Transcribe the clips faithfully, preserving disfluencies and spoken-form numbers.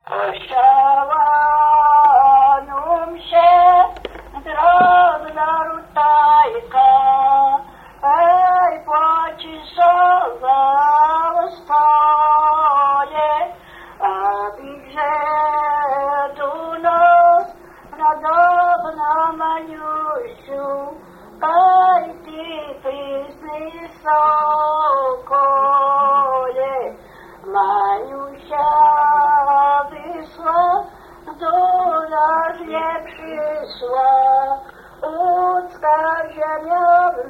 Prощаванум się drobna rutajka, ej, płaci sowa stoje, a bigże tu nos radobna Maniusiu, ej, ty pysny sokoje, Maniusia wysła, dola nie przyszła, łódzka ziemia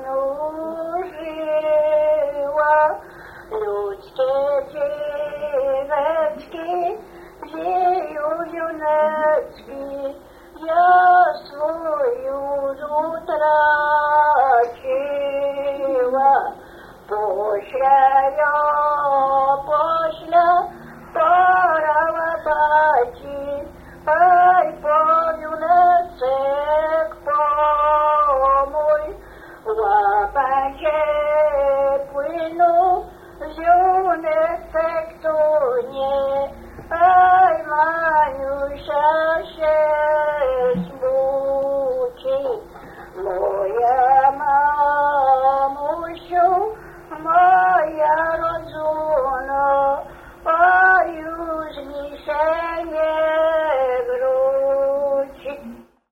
wnużyła, ludzkie dzieweczki, zieją juneczki, ja swój już utraciła, pośle ją, pośle, porała baci, aj poniuneczek pomój, łapanie płynu, zioneczek tu nie